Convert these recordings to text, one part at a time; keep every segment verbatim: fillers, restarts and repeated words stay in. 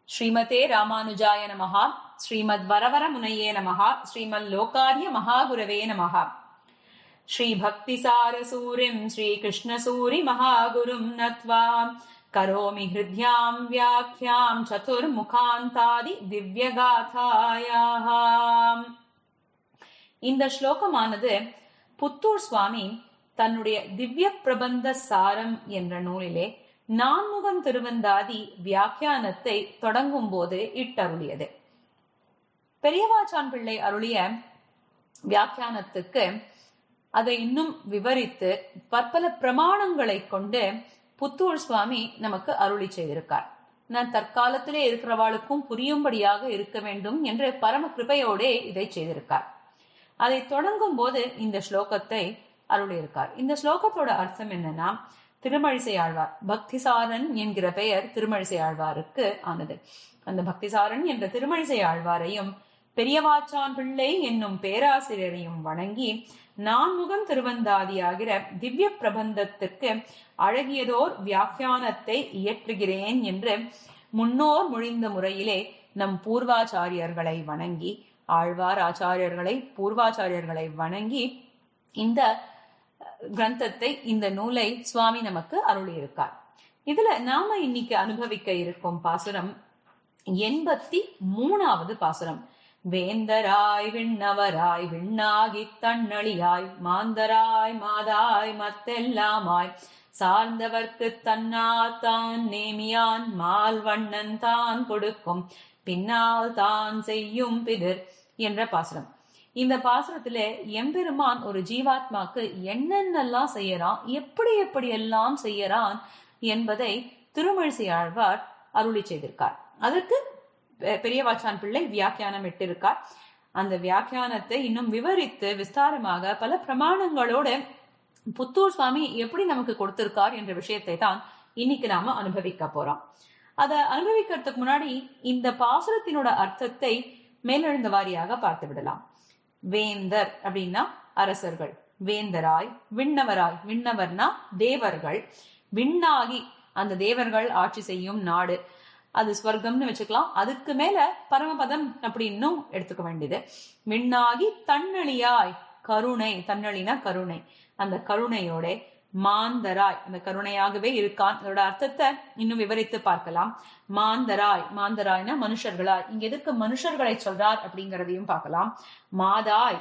ஸ்ரீமதே ராமானுஜாய நமஹா. ஸ்ரீமத் வரவர முனையே நமஹா. ஸ்ரீமத் லோகாரிய மகாகுரவே நமஹா. ஸ்ரீ பக்திசார சூரிம் ஸ்ரீ கிருஷ்ணசூரி மகாகுரும் நத்வா கரோமி ஹிருத்யாம் வியாக்யாம் சதுர்முகாந்தாதி திவ்யகாதாயாம். இந்த ஸ்லோகமானது புத்தூர் சுவாமி தன்னுடைய திவ்ய பிரபந்த சாரம் என்ற நூலிலே நான்முகன் திருவந்தாதி வியாக்கியானத்தை தொடங்கும் போது இட்டருளியது. பெரியவாச்சான் பிள்ளை அருளிய வியாக்கியானத்துக்கு அதை இன்னும் விவரித்து பற்பல பிரமாணங்களை கொண்டு புத்தூர் சுவாமி நமக்கு அருளி செய்திருக்கார். நான் தற்காலத்திலே இருக்கிறவாளுக்கும் புரியும்படியாக இருக்க வேண்டும் என்று பரம கிருபையோடே இதை செய்திருக்கார். அதை தொடங்கும் போது இந்த ஸ்லோகத்தை அருளியிருக்கார். இந்த ஸ்லோகத்தோட அர்த்தம் என்னன்னா, திருமழிசை ஆழ்வார், பக்திசாரன் என்கிற பெயர் திருமழிசை ஆழ்வாருக்கு ஆனது. அந்த பக்திசாரன் என்ற திருமழிசை ஆழ்வாரையும் பெரியவாச்சான் பிள்ளை என்னும் பேராசிரியரையும் வணங்கி நான்முகன் திருவந்தாதியாகிற திவ்ய பிரபந்தத்திற்கு அழகியதோர் வியாக்கியானத்தை இயற்றுகிறேன் என்று முன்னோர் மொழிந்த முறையிலே நம் பூர்வாச்சாரியர்களை வணங்கி, ஆழ்வார் ஆச்சாரியர்களை பூர்வாச்சாரியர்களை வணங்கி இந்த கிரந்தத்தை, இந்த நூலை சுவாமி நமக்கு அருளியிருக்கார். இதுல நாம இன்னைக்கு அனுபவிக்க இருக்கும் பாசுரம் எண்பத்தி மூணாவது பாசுரம். வேந்தராய் விண்ணவராய் விண்ணாகி தன்னழியாய் மாந்தராய் மாதாய் மத்தெல்லாமாய் சார்ந்தவர்க்கு தன்னாத்தான் நேமியான் மால்வண்ணன் தான் கொடுக்கும் பின்னால் தான் செய்யும் பிதிர் என்ற பாசுரம். இந்த பாசுரத்துல எம்பெருமான் ஒரு ஜீவாத்மாக்கு என்னென்னலாம் செய்யறான், எப்படி எப்படி எல்லாம் செய்யறான் என்பதை திருமழிசை ஆழ்வார் அருளி செய்திருக்கார். அதற்கு பெரியவாச்சான் பிள்ளை வியாக்கியானம் இட்டிருக்கார். அந்த வியாக்கியானத்தை இன்னும் விவரித்து விஸ்தாரமாக பல பிரமாணங்களோட புத்தூர் சுவாமி எப்படி நமக்கு கொடுத்திருக்கார் என்ற விஷயத்தை தான் இன்னைக்கு நாம அனுபவிக்க போறோம். அதை அனுபவிக்கிறதுக்கு முன்னாடி இந்த பாசுரத்தினோட அர்த்தத்தை மேலெழுந்த வாரியாக பார்த்து விடலாம். வேந்தர் அப்படின்னா அரசர்கள், வேந்தராய் விண்ணவராய், விண்ணவர்னா தேவர்கள், விண்ணாகி அந்த தேவர்கள் ஆட்சி செய்யும் நாடு, அது ஸ்வர்க்கம்னு வச்சுக்கலாம். அதுக்கு மேல பரமபதம் அப்படின்னும் எடுத்துக்க வேண்டியது. விண்ணாகி தன்னழியாய், கருணை, தன்னழினா கருணை, அந்த கருணையோட மாந்தராய், அந்த கருணையாகவே இருக்கான். அதோட அர்த்தத்தை இன்னும் விவரித்து பார்க்கலாம். மாந்தராய், மாந்தராய்னா மனுஷர்களாய், இங்க எதற்கு மனுஷர்களை சொல்றார் அப்படிங்கறதையும் பார்க்கலாம். மாதாய்,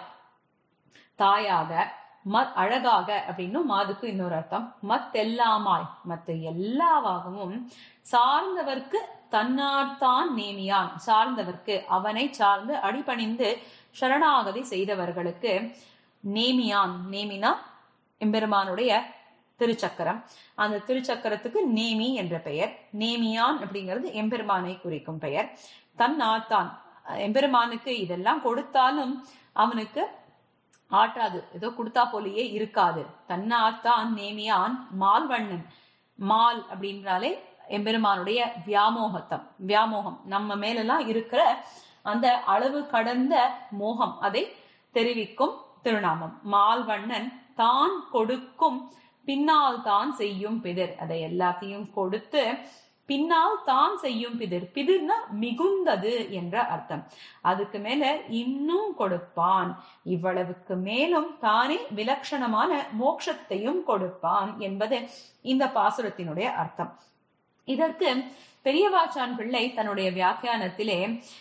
தாயாக, மத் அழகாக அப்படின்னு மாதுக்கு இன்னொரு அர்த்தம். மத் எல்லாமாய், மத்த எல்லாவாகவும் சார்ந்தவர்க்கு தன்னார்த்தான் நேமியான், சார்ந்தவர்க்கு அவனை சார்ந்து அடிபணிந்து சரணாகதி செய்தவர்களுக்கு நேமியான், நேமினா எம்பெருமானுடைய திருச்சக்கரம், அந்த திருச்சக்கரத்துக்கு நேமி என்ற பெயர். நேமியான் அப்படிங்கிறது எம்பெருமானை குறிக்கும் பெயர். தன் ஆத்தான், எம்பெருமானுக்கு இதெல்லாம் கொடுத்தாலும் அவனுக்கு ஆட்டாது, ஏதோ கொடுத்தா போலேயே இருக்காது. தன் ஆத்தான் நேமியான் மால்வண்ணன், மால் அப்படின்றாலே எம்பெருமானுடைய வியாமோகத்தம், வியாமோகம் நம்ம மேலெல்லாம் இருக்கிற அந்த அளவு கடந்த மோகம், அதை தெரிவிக்கும் திருநாமம். மால்வண்ணன் தான் கொடுக்கும் பின்னால் தான் செய்யும் பிதிர், அதை எல்லாத்தையும் கொடுத்து பின்னால் தான் செய்யும் பிதிர். பிதிர்னா மிகுந்தது என்ற அர்த்தம். அதுக்கு மேல இன்னும் கொடுப்பான், இவ்வளவுக்கு மேலும் தானே விலட்சணமான மோட்சத்தையும் கொடுப்பான் என்பது இந்த பாசுரத்தினுடைய அர்த்தம். இதற்கு பெரியவாச்சான் பிள்ளை தன்னுடைய வியாக்கியானத்திலே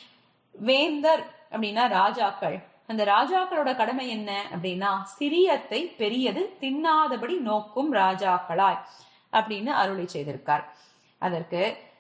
வேந்தர் அப்படின்னா ராஜாக்கள், அந்த ராஜாக்களோட கடமை என்ன அப்படின்னா சிறியத்தை பெரியது தின்னாதபடி நோக்கும் ராஜாக்களாய் அப்படின்னு அருளி செய்திருக்கார். அதற்கு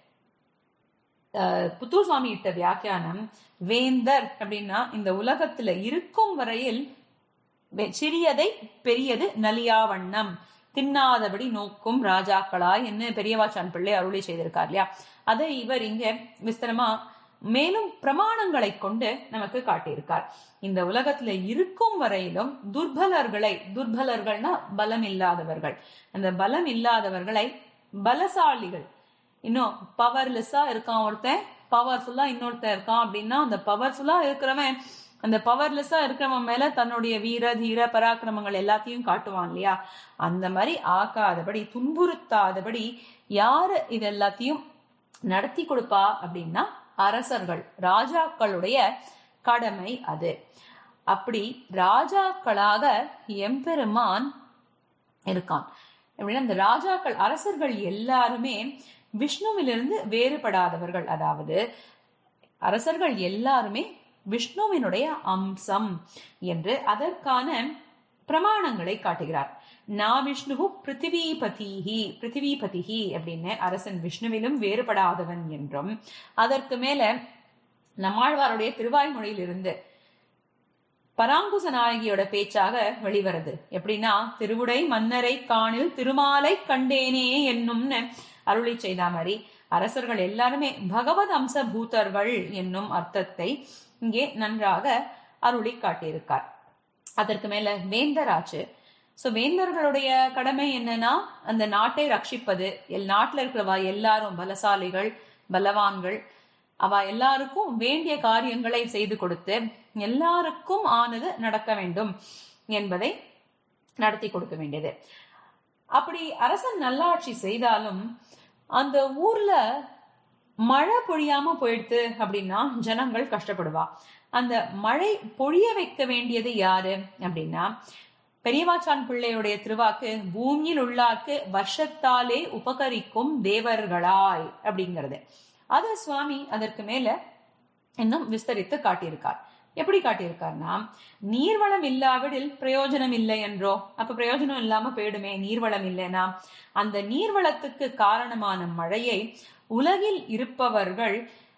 புத்தூர் சுவாமி இட்ட வியாக்கியானம், வேந்தர் அப்படின்னா இந்த உலகத்துல இருக்கும் வரையில் சிறியதை பெரியது நலியாவண்ணம் தின்னாதபடி நோக்கும் ராஜாக்களாய் என்ன பெரியவாச்சான் பிள்ளை அருளி செய்திருக்கார் இல்லையா. அதை இவர் இங்க விஸ்தரமா மேலும் பிரமாணங்களை கொண்டு நமக்கு காட்டியிருக்கார். இந்த உலகத்துல இருக்கும் வரையிலும் துர்பலர்களை, துர்பலர்கள்னா பலம் இல்லாதவர்கள், அந்த பலம் இல்லாதவர்களை பலசாலிகள், இன்னும் பவர்லெஸ்ஸா இருக்கான் ஒருத்தன், பவர்ஃபுல்லா இன்னொருத்தன் இருக்கான் அப்படின்னா அந்த பவர்ஃபுல்லா இருக்கிறவன் அந்த பவர்லெஸ்ஸா இருக்கிறவன் மேல தன்னுடைய வீர தீர பராக்கிரமங்கள் எல்லாத்தையும் காட்டுவான் இல்லையா. அந்த மாதிரி ஆக்காதபடி, துன்புறுத்தாதபடி யாரு இது எல்லாத்தையும் நடத்தி கொடுப்பா அப்படின்னா அரசர்கள், ராஜாக்களுடைய கடமை அது. அப்படி ராஜாக்களாக எம்பெருமான் இருக்கான். எப்படின்னா இந்த ராஜாக்கள், அரசர்கள் எல்லாருமே விஷ்ணுவிலிருந்து வேறுபடாதவர்கள். அதாவது அரசர்கள் எல்லாருமே விஷ்ணுவினுடைய அம்சம் என்று அதற்கான பிரமாணங்களை காட்டுகிறார். நா விஷ்ணு பிருத்திவிபதிஹி, பிருத்திவிபதிஹி அப்படின்னு அரசன் விஷ்ணுவிலும் வேறுபடாதவன் என்றும், அதற்கு மேல நம்மாழ்வாருடைய திருவாய்மொழியிலிருந்து பராங்குச நாயகியோட பேச்சாக வெளிவருது. எப்படின்னா, திருவுடை மன்னரை காணில் திருமாலை கண்டேனே என்னும்னு அருளி செய்த மாதிரி அரசர்கள் எல்லாருமே பகவத் அம்ச பூதர்கள் என்னும் அர்த்தத்தை இங்கே நன்றாக அருளி காட்டியிருக்கார். அதற்கு மேல வேந்தராச்சு. சோ வேந்தர்களுடைய கடமை என்னன்னா, அந்த நாட்டை ரட்சிப்பது. எல் நாட்டுல இருக்கிறவா எல்லாரும் பலசாலிகள், பலவான்கள், அவ எல்லாருக்கும் வேண்டிய காரியங்களை செய்து கொடுத்து எல்லாருக்கும் ஆனது நடக்க வேண்டும் என்பதை நடத்தி கொடுக்க வேண்டியது. அப்படி அரசன் நல்லாட்சி செய்தாலும் அந்த ஊர்ல மழை பொழியாம போயிடுது அப்படின்னா ஜனங்கள் கஷ்டப்படுவா. அந்த மழை பொழிய வைக்க வேண்டியது யாரு அப்படின்னா, பெரியவாச்சான் பிள்ளையுடைய திருவாக்கு பூமியில் உள்ளார்க்கு வருஷத்தாலே உபகரிக்கும் தேவர்களாய் அப்படிங்கிறது. அத சுவாமி அதற்கு மேல இன்னும் விஸ்தரித்து காட்டியிருக்கார். எப்படி காட்டியிருக்காருன்னா, நீர்வளம் இல்லாவிடில் பிரயோஜனம் இல்லை என்றோ, அப்ப பிரயோஜனம் இல்லாம போயிடுமே நீர்வளம் இல்லைன்னா, அந்த நீர்வளத்துக்கு காரணமான மழையை உலகில் இருப்பவர்கள்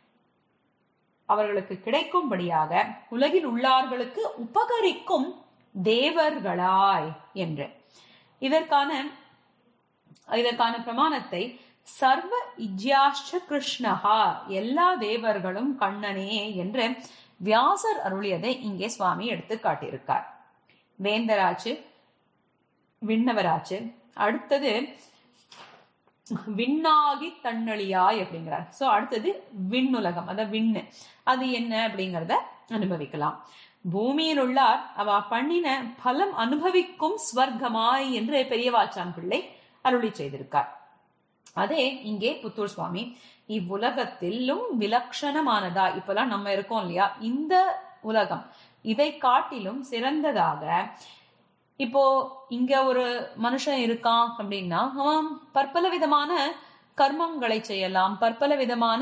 அவர்களுக்கு கிடைக்கும்படியாக உலகில் உள்ளார்களுக்கு உபகரிக்கும் தேவர்களாய் என்று. இதற்கான இதற்கான பிரமாணத்தை சர்வ இஜ்யாஷ்ச கிருஷ்ணஹா, எல்லா தேவர்களும் கண்ணனே என்று வியாசர் அருளியதை இங்கே சுவாமி எடுத்து காட்டியிருக்கார். வேந்தராச்சு, விண்ணவராச்சு, அடுத்தது விண்ணாகி தன்னழியாய் அப்படிங்கிறார். சோ அடுத்தது விண்ணுலகம், அத விண்ணு, அது என்ன அப்படிங்கறத அனுபவிக்கலாம். பூமியில் உள்ளார் அவ பண்ணின பலம் அனுபவிக்கும் ஸ்வர்க்கமாய் என்று பெரியவாச்சான் பிள்ளை அருளி செய்திருக்கார். அதே இங்கே புத்தூர் சுவாமி இவ்வுலகத்திலும் விலட்சணமானதா, இப்பெல்லாம் நம்ம இருக்கோம் இல்லையா, இந்த உலகம் இதை காட்டிலும் சிறந்ததாக. இப்போ இங்க ஒரு மனுஷன் இருக்கான் அப்படின்னா அவன் பற்பல விதமான கர்மங்களை செய்யலாம், பற்பல விதமான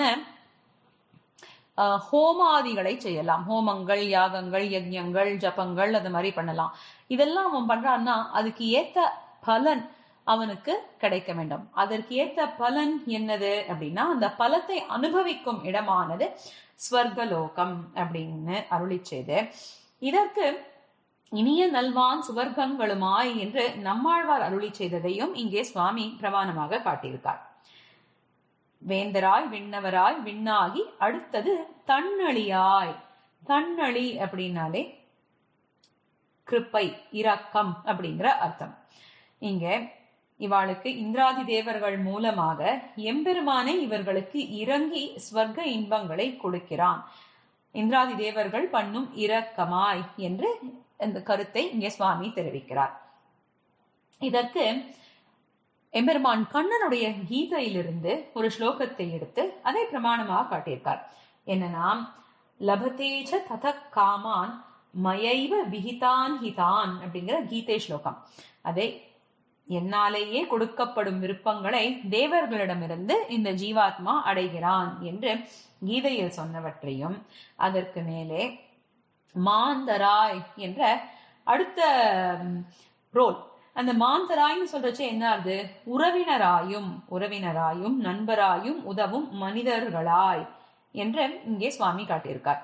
ஹோமாதிகளை செய்யலாம். ஹோமங்கள், யாகங்கள், யஜ்ஞங்கள், ஜபங்கள், அது மாதிரி பண்ணலாம். இதெல்லாம் அவன் பண்றான்னா அதுக்கு ஏத்த பலன் அவனுக்கு கிடைக்க வேண்டும். அதற்கு ஏத்த பலன் என்னது அப்படின்னா, அந்த பலத்தை அனுபவிக்கும் இடமானது ஸ்வர்கலோகம் அப்படின்னு அருளி செய்து, இதற்கு இனிய நல்வான் சுவர்க்கங்களுமாய் என்று நம்மாழ்வார் அருளி செய்ததையும் இங்கே சுவாமி பிரமாணமாக காட்டியிருக்கார். வேந்தராய், விண்ணவராய், விண்ணாகி, அடுத்தது தன்னழியாய். தன்னழி அப்படின்னாலே கிருப்பை, இரக்கம் அப்படிங்கிற அர்த்தம். இங்க இவாளுக்கு இந்திராதி தேவர்கள் மூலமாக எம்பெருமானை இவர்களுக்கு இறங்கி ஸ்வர்க்க இன்பங்களை கொடுக்கிறான். இந்திராதி தேவர்கள் பண்ணும் இரக்கமாய் என்று இந்த கருத்தை இங்கே சுவாமி தெரிவிக்கிறார். இதற்கு எம்பெருமான் கண்ணனுடைய கீதையிலிருந்து ஒரு ஸ்லோகத்தை எடுத்து அதை பிரமாணமாக காட்டியிருக்கார். என்னன்னா, லபதேச்ச தத காமான் மயைவ விஹிதான் ஹிதான் அப்படிங்கிற கீதை ஸ்லோகம். அதை என்னாலேயே கொடுக்கப்படும் விருப்பங்களை தேவர்களிடமிருந்து இந்த ஜீவாத்மா அடைகிறான் என்று கீதையில் சொன்னவற்றையும், அதற்கு மேலே மாந்தராய் என்ற அடுத்த ரோல், அந்த மாந்தராய்னு சொல்றச்சு என்ன ஆகுது, உறவினராயும் உறவினராயும் நண்பராயும் உதவும் மனிதர்களாய் என்று இங்கே சுவாமி காட்டியிருக்கார்.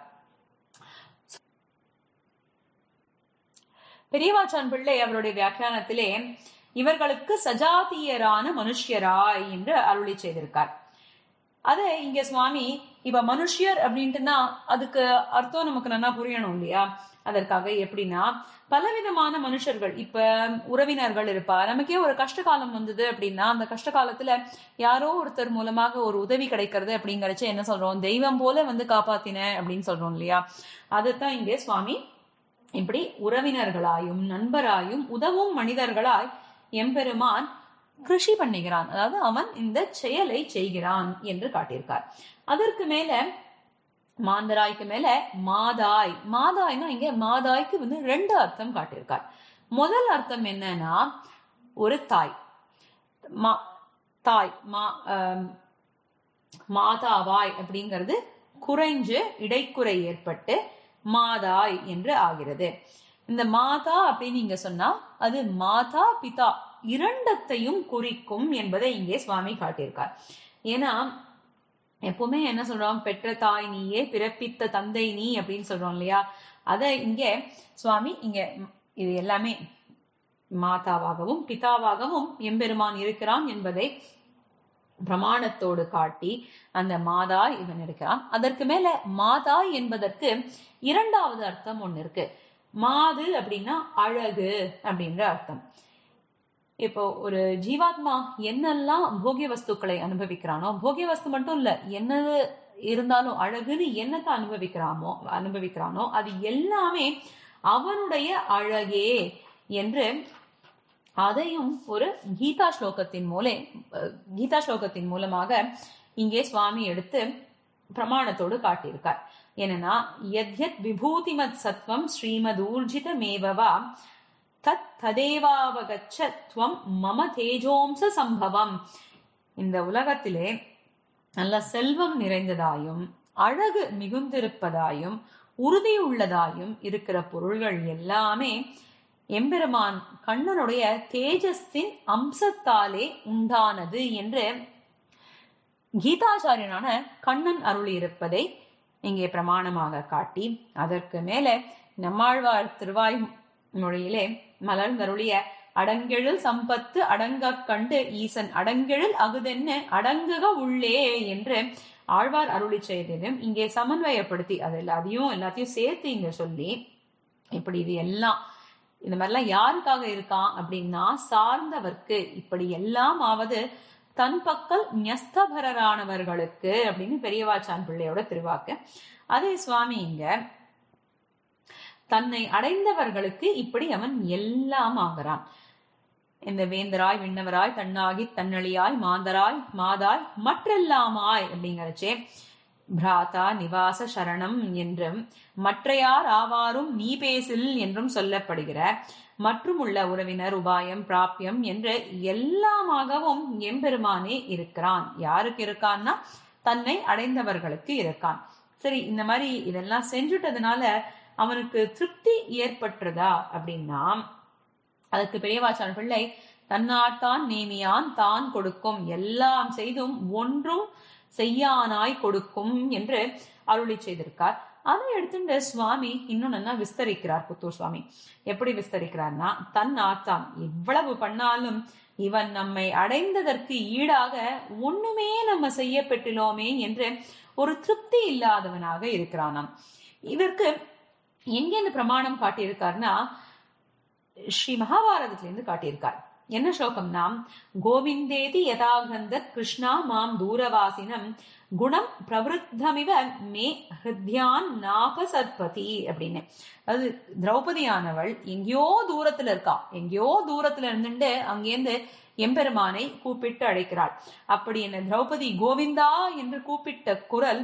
பெரியவாச்சான் பிள்ளை அவருடைய வியாக்கியானத்திலே இவர்களுக்கு சஜாத்தியரான மனுஷ்யராய் என்று அருளி செய்திருக்கார். அது இங்க சுவாமி இப்ப மனுஷியர் அப்படின்ட்டுனா அதுக்கு அர்த்தம் நமக்கு நல்லா புரியணும் இல்லையா? அதற்காக எப்படின்னா, பலவிதமான மனுஷர்கள், இப்ப உறவினர்கள் இருப்பா. நமக்கே ஒரு கஷ்ட காலம் வந்தது அப்படின்னா அந்த கஷ்ட காலத்துல யாரோ ஒருத்தர் மூலமாக ஒரு உதவி கிடைக்கிறது அப்படிங்கறச்சு என்ன சொல்றோம், தெய்வம் போல வந்து காப்பாத்தின அப்படின்னு சொல்றோம் இல்லையா? அதுதான் இங்கே சுவாமி இப்படி உறவினர்களாயும் நண்பராயும் உதவும் மனிதர்களாய் எம்பெருமான் கிருஷி பண்ணுகிறான், அதாவது அவன் இந்த செயலை செய்கிறான் என்று காட்டியிருக்கார். அதற்கு மேல மாந்தராய்க்கு மேல மாதாய். மாதாய்னா இங்க மாதாய்க்கு வந்து ரெண்டு அர்த்தம் காட்டியிருக்கார். முதல் அர்த்தம் என்னன்னா ஒரு தாய், மா தாய் மா மாதாவாய் அப்படிங்கிறது குறைஞ்சு இடைக்குறை ஏற்பட்டு மாதாய் என்று ஆகிறது. இந்த மாதா அப்படின்னு இங்க சொன்னா அது மாதா பிதா இரண்டத்தையும் குறிக்கும் என்பதை இங்கே சுவாமி காட்டியிருக்கார். ஏன்னா எப்பவுமே என்ன சொல்றோம், பெற்ற தாய் நீயே, பிறப்பித்த தந்தை நீ அப்படின்னு சொல்றோம் இல்லையா. அத இங்க சுவாமி இங்க இது எல்லாமே மாதாவாகவும் பிதாவாகவும் எம்பெருமான் இருக்கிறான் என்பதை பிரமாணத்தோடு காட்டி அந்த மாதா இவன் இருக்கிறான். அதற்கு மேல மாதா என்பதற்கு இரண்டாவது அர்த்தம் ஒண்ணு இருக்கு. மாது அப்படின்னா அழகு அப்படின்ற அர்த்தம். இப்போ ஒரு ஜீவாத்மா என்னெல்லாம் போகிய வஸ்துக்களை அனுபவிக்கிறானோ, போகிய வஸ்து மட்டும் இல்ல, என்னது இருந்தாலும் அழகுன்னு என்னத்தை அனுபவிக்கிறாமோ அனுபவிக்கிறானோ அது எல்லாமே அவனுடைய அழகே என்று அதையும் ஒரு கீதா ஸ்லோகத்தின் மூலே கீதா ஸ்லோகத்தின் மூலமாக இங்கே சுவாமி எடுத்து பிரமாணத்தோடு காட்டியிருக்கார். என்னன்னா யத்யத் விபூதிமத் சத்வம் ஸ்ரீமத் ஊர்ஜித மேவவா தத் ததேவாவகச்சத்வம் மம தேஜோம்ச சம்பவம். இந்த உலகத்திலே நல்ல செல்வம் நிறைந்ததாயும் அழகு மிகுந்திருப்பதாயும் உறுதி உள்ளதாயும் இருக்கிற பொருள்கள் எல்லாமே எம்பெருமான் கண்ணனுடைய தேஜஸின் அம்சத்தாலே உண்டானது என்று கீதாச்சாரியனான கண்ணன் அருளி இருப்பதை இங்கே பிரமாணமாக காட்டி, அதற்கு மேல நம்மாழ்வார் திருவாய் மொழியிலே மலர்ந்தருளிய அடங்கெழில் சம்பத்து அடங்க கண்டு ஈசன் அடங்கெழில் அகுதென்னு அடங்குக உள்ளே என்று ஆழ்வார் அருளி செய்ததும் இங்கே சமன்வயப்படுத்தி அது எல்லாத்தையும் எல்லாத்தையும் சேர்த்து இங்க சொல்லி, இப்படி இது எல்லாம் இந்த மாதிரிலாம் யாருக்காக இருக்கான் அப்படின்னா சார்ந்தவர்க்கு, இப்படி எல்லாம் ஆவது தன் பக்கல் ஞஸ்தபரரானவர்களுக்கு அப்படின்னு பெரியவாச்சான் பிள்ளையோட திருவாக்கு. அதே சுவாமி இங்க தன்னை அடைந்தவர்களுக்கு இப்படி அவன் எல்லாம் ஆகிறான். இந்த வேந்தராய் விண்ணவராய் தன்னாகி தன்னழியாய் மாந்தராய் மாதாய் மற்றெல்லாமாய் அப்படிங்கிறச்சே பிராதா நிவாச சரணம் என்றும் மற்றையார் ஆவாரும் நீ பேசில் என்றும் சொல்லப்படுகிற மற்றும் உள்ள உறவினர் உபாயம் பிராபியம் என்று எல்லாமாகவும் எம்பெருமானே இருக்கிறான். யாருக்கு இருக்கான்னா தன்னை அடைந்தவர்களுக்கு இருக்கான். சரி, இந்த மாதிரி இதெல்லாம் செஞ்சுட்டதுனால அவனுக்கு திருப்தி ஏற்பட்டுறதா அப்படின்னா அதுக்கு பெரியவாச்சான் பிள்ளை தன்னாட்டான் நேமியான் தான் கொடுக்கும் எல்லாம் செய்தும் ஒன்றும் செய்யானாய் கொடுக்கும் என்று அருளி செய்திருக்கார். அதை எடுத்துட்டு சுவாமி இன்னும் நல்லா விஸ்தரிக்கிறார். புத்தூர் சுவாமி எப்படி விஸ்தரிக்கிறார்னா, தன் ஆத்தான் இவ்வளவு பண்ணாலும் இவன் நம்மை அடைந்ததற்கு ஈடாக ஒண்ணுமே நம்ம செய்ய பெற்றிலோமே என்று ஒரு திருப்தி இல்லாதவனாக இருக்கிறானாம். இதற்கு எங்க இந்த பிரமாணம் காட்டியிருக்காருன்னா ஸ்ரீ மகாபாரதத்திலிருந்து காட்டியிருக்கார். என்ன ஸ்லோகம்னா, கோவிந்தேதி யதாகந்த கிருஷ்ணா மாம் தூரவாசினம் குணம் பிரவருத்தமிவ மே ஹிருத்யான் நாபசத்பதி அப்படின்னு. அது திரௌபதியானவள் எங்கேயோ தூரத்துல இருக்கா, எங்கேயோ தூரத்துல இருந்துட்டு அங்கேருந்து எம்பெருமானை கூப்பிட்டு அழைக்கிறாள். அப்படி என்ன திரௌபதி கோவிந்தா என்று கூப்பிட்ட குரல்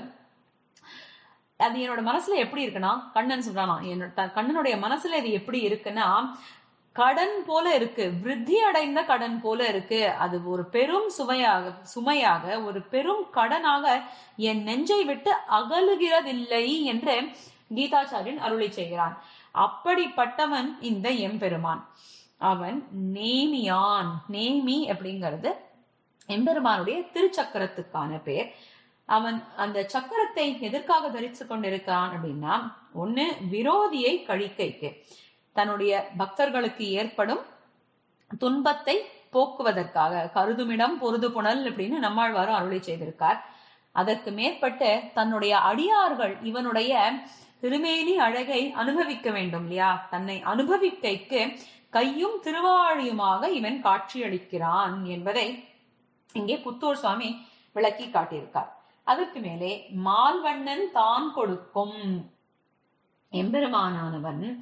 அது என்னோட மனசுல எப்படி இருக்குன்னா, கண்ணன் சொல்றானா என்னோட கண்ணனுடைய மனசுல இது எப்படி இருக்குன்னா கடன் போல இருக்கு, விருத்தி அடைந்த கடன் போல இருக்கு. அது ஒரு பெரும் சுவையாக சுமையாக ஒரு பெரும் கடனாக என் நெஞ்சை விட்டு அகலுகிறதில்லை என்று கீதாச்சாரியன் அருளி செய்கிறான். அப்படிப்பட்டவன் இந்த எம்பெருமான். அவன் நேமியான். நேமி அப்படிங்கிறது எம்பெருமானுடைய திருச்சக்கரத்துக்கான பேர். அவன் அந்த சக்கரத்தை எதற்காக தரித்து கொண்டிருக்கான் அப்படின்னா, ஒண்ணு விரோதியை கழிக்கைக்கு, தன்னுடைய பக்தர்களுக்கு ஏற்படும் துன்பத்தை போக்குவதற்காக, கருதுமிடம் பொருது புனல் அப்படின்னு நம்மாழ்வாரும் அருளி செய்திருக்கார். அதற்கு மேற்பட்டு தன்னுடைய அடியார்கள் இவனுடைய திருமேனி அழகை அனுபவிக்க வேண்டும் இல்லையா, தன்னை அனுபவிக்கைக்கு கையும் திருவாழியுமாக இவன் காட்சியளிக்கிறான் என்பதை இங்கே புத்தூர் சுவாமி விளக்கி காட்டியிருக்கார். அதற்கு மேலே மால்வண்ணன் தான் கொடுக்கும். எம்பெருமானானவன்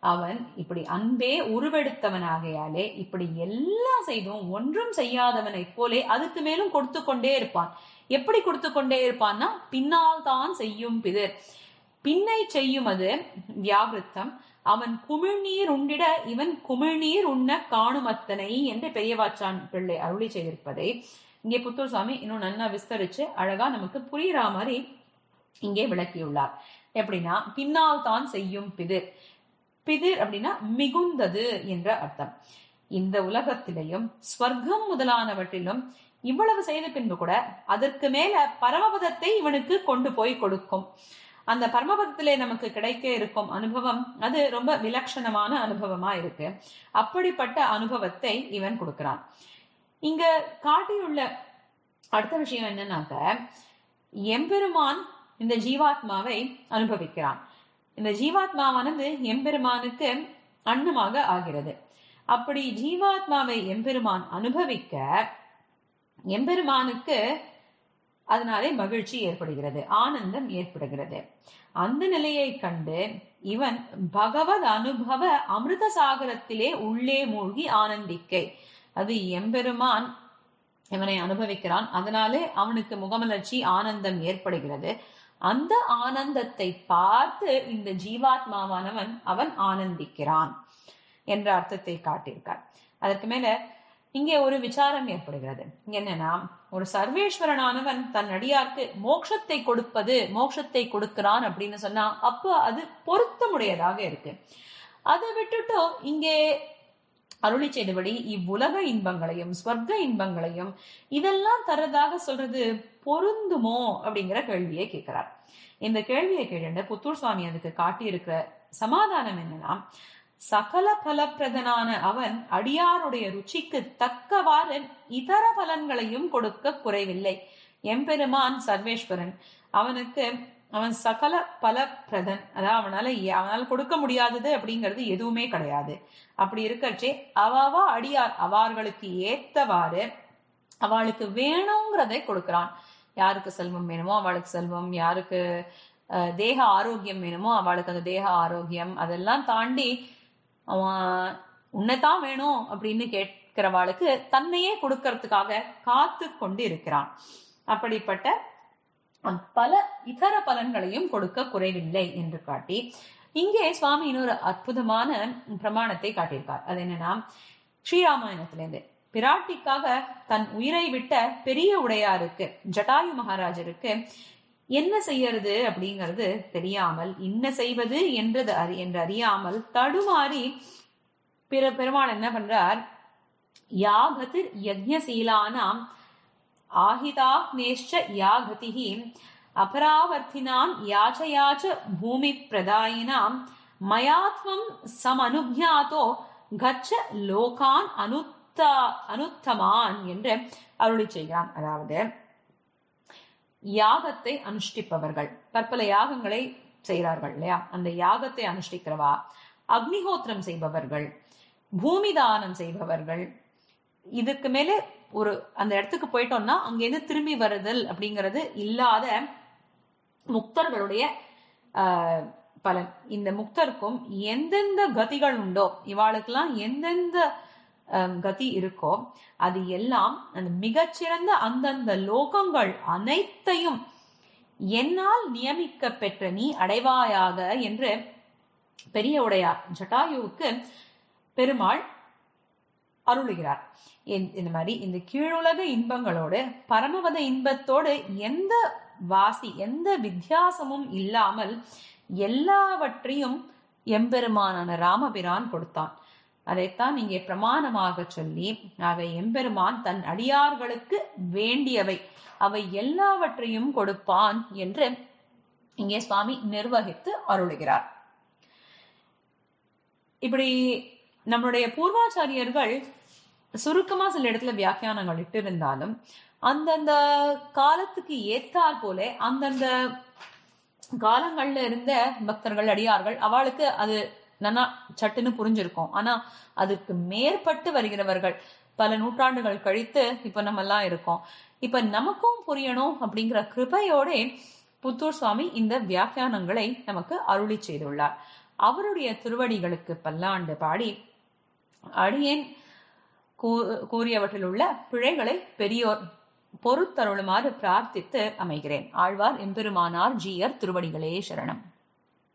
அவன் இப்படி அன்பே உருவெடுத்தவனாகையாலே இப்படி எல்லாம் செய்தும் ஒன்றும் செய்யாதவனை போலே அதுக்கு மேலும் கொடுத்து கொண்டே இருப்பான். எப்படி கொடுத்து கொண்டே இருப்பான்னா, பின்னால் தான் செய்யும் பிதிர், பின்னை செய்யும் அது வியாவிருத்தம். அவன் குமிழ்நீர் உண்டிட இவன் குமிழ்நீர் உண்ண காணுமத்தனை என்று பெரியவாச்சான் பிள்ளை அருளி செய்திருப்பதை இங்கே புத்தூர் சுவாமி இன்னும் நன்னா விஸ்தரிச்சு அழகா நமக்கு புரியுற மாதிரி இங்கே விளக்கியுள்ளார். எப்படின்னா, பின்னால் தான் செய்யும் பிதிர். பிதிர் அப்படின்னா மிகுந்தது என்ற அர்த்தம். இந்த உலகத்திலையும் ஸ்வர்க்கம் முதலானவற்றிலும் இவ்வளவு செய்த பின்பு கூட அதற்கு மேல பரமபதத்தை இவனுக்கு கொண்டு போய் கொடுக்கும். அந்த பரமபதத்திலே நமக்கு கிடைக்க இருக்கும் அனுபவம் அது ரொம்ப விலட்சணமான அனுபவமா இருக்கு. அப்படிப்பட்ட அனுபவத்தை இவன் கொடுக்கிறான். இங்க காட்டியுள்ள அடுத்த விஷயம் என்னன்னாக்க, எம்பெருமான் இந்த ஜீவாத்மாவை அனுபவிக்கிறான். இந்த ஜீவாத்மாவானது எம்பெருமானுக்கு அன்னமாக ஆகிறது. அப்படி ஜீவாத்மாவை எம்பெருமான் அனுபவிக்க எம்பெருமானுக்கு அதனாலே மகிழ்ச்சி ஏற்படுகிறது, ஆனந்தம் ஏற்படுகிறது. அந்த நிலையை கண்டு இவன் பகவத் அனுபவ அமிர்த சாகரத்திலே உள்ளே மூழ்கி ஆனந்திக்கை. அது எம்பெருமான் இவனை அனுபவிக்கிறான், அதனாலே அவனுக்கு முகமலர்ச்சி ஆனந்தம் ஏற்படுகிறது. அந்த ஆனந்தத்தை பார்த்து இந்த ஜீவாத்மாவானவன் அவன் ஆனந்திக்கிறான் என்ற அர்த்தத்தை காட்டியிருக்கார். அதற்கு மேல இங்கே ஒரு விசாரம் ஏற்படுகிறது. என்னன்னா, ஒரு சர்வேஸ்வரனானவன் தன் அடியார்க்கு மோட்சத்தை கொடுப்பது மோட்சத்தை கொடுக்கிறான் அப்படின்னு சொன்னா அப்ப அது பொருத்தமுடையதாக இருக்கு. அதை விட்டுட்டு இங்கே அருளி செய்தபடி இவ்வுலக இன்பங்களையும் ஸ்வர்க்க இன்பங்களையும் இதெல்லாம் தரதாக சொல்றது பொருந்துமோ அப்படிங்கிற கேள்வியை கேட்கிறார். இந்த கேள்வியை கேட்ட புத்தூர் சுவாமி அதுக்கு காட்டி இருக்கிற சமாதானம் என்னன்னா, சகல பலப்பிரதனான அவன் அடியாருடைய ருச்சிக்கு தக்கவாறு இதர பலன்களையும் கொடுக்க குறைவில்லை. எம்பெருமான் சர்வேஸ்வரன், அவனுக்கு அவன் சகல பலப்பிரதன், அதாவது அவனால அவனால் கொடுக்க முடியாதது அப்படிங்கிறது எதுவுமே கிடையாது. அப்படி இருக்கச்சே அவாவா அடியார் அவர்களுக்கு ஏத்தவாறு அவளுக்கு வேணுங்கிறதை கொடுக்கிறான். யாருக்கு செல்வம் வேணுமோ அவளுக்கு செல்வம், யாருக்கு தேக ஆரோக்கியம் வேணுமோ அவளுக்கு அந்த தேக ஆரோக்கியம், அதெல்லாம் தாண்டி அவன் உன்னைத்தான் வேணும் அப்படின்னு கேட்கிறவாளுக்கு தன்னையே கொடுக்கறதுக்காக காத்து கொண்டு இருக்கிறான். அப்படிப்பட்ட பல இதர பலன்களையும் கொடுக்க குறைவில்லை என்று காட்டி இங்கே சுவாமி இன்னொரு அற்புதமான பிரமாணத்தை காட்டியிருக்கார். அது என்னன்னா, ஸ்ரீராமாயணத்திலிருந்து பிராட்டிக்காக தன் உயிரை விட்ட பெரிய உடையாருக்கு ஜட்டாயு மகாராஜருக்கு என்ன செய்யறது அப்படிங்கிறது தெரியாமல், என்ன செய்வது என்றது அறி என்று அறியாமல் தடுமாறி பிற பெருமாள் என்ன பண்றார், யாகதிர் யஜ்ஞசீலானாம் ஆஹிதாக்னேஷ்ச யாகதிஹி அபராவர்த்தினாம் யாச்சயாச்ச பூமி பிரதாயினாம் மயாத்வம் சமனுஜ்ஞாதோ கச்ச லோகான் அனுத்தா அனுத்தமான் என்று அருளி செய்கிறான். அதாவது யாகத்தை அனுஷ்டிப்பவர்கள் பற்பல யாகங்களை செய்கிறார்கள் இல்லையா, அந்த யாகத்தை அனுஷ்டிக்கிறவா, அக்னிஹோத்திரம் செய்பவர்கள், பூமி தானம் செய்பவர்கள், இதுக்கு மேலே ஒரு அந்த இடத்துக்கு போயிட்டோம்னா அங்கேருந்து திரும்பி வருதல் அப்படிங்கிறது இல்லாத முக்தர்களுடைய ஆஹ் பலன். இந்த முக்தருக்கும் எந்தெந்த கதிகள் உண்டோ, இவாளுக்கெல்லாம் எந்தெந்த கதி இருக்கோ அது எல்லாம் அந்த மிகச்சிறந்த அந்தந்த லோகங்கள் அனைத்தையும் என்னால் நியமிக்க பெற்ற நீ அடைவாயாக என்று பெரிய உடையார் ஜட்டாயுவுக்கு பெருமாள் அருளுகிறார். இந்த மாதிரி இந்த கீழுலக இன்பங்களோடு பரமபத இன்பத்தோடு எந்த வாசி எந்த வித்தியாசமும் இல்லாமல் எல்லாவற்றையும் எம்பெருமானான ராமபிரான் கொடுத்தான். அதைத்தான் இங்கே பிரமாணமாக சொல்லி, அவை எம்பெருமான் தன் அடியார்களுக்கு வேண்டியவை அவை எல்லாவற்றையும் கொடுப்பான் என்று இங்கே சுவாமி நிர்வகித்து அருளுகிறார். இப்படி நம்மளுடைய பூர்வாச்சாரியர்கள் சுருக்கமா சில இடத்துல வியாக்கியானங்கள் இட்டு இருந்தாலும் அந்தந்த காலத்துக்கு ஏற்றாற் போல அந்தந்த காலங்கள்ல இருந்த பக்தர்கள் அடியார்கள் அவளுக்கு அது நல்லா சட்டுன்னு புரிஞ்சிருக்கும். ஆனா அதுக்கு மேற்பட்டு வருகிறவர்கள் பல நூற்றாண்டுகள் கழித்து இப்ப நம்ம எல்லாம் இருக்கோம். இப்ப நமக்கும் புரியணும் அப்படிங்கிற கிருபையோட புத்தூர் சுவாமி இந்த வியாக்கியானங்களை நமக்கு அருளி செய்துள்ளார். அவருடைய திருவடிகளுக்கு பல்லாண்டு பாடி அடியேன் கூறியவற்றில் உள்ள பிழைகளை பெரியோர் பொறுத்தருளுமாறு பிரார்த்தித்து அமைகிறேன். ஆழ்வார் எம்பெருமானார் ஜீயர் திருவடிகளே சரணம்.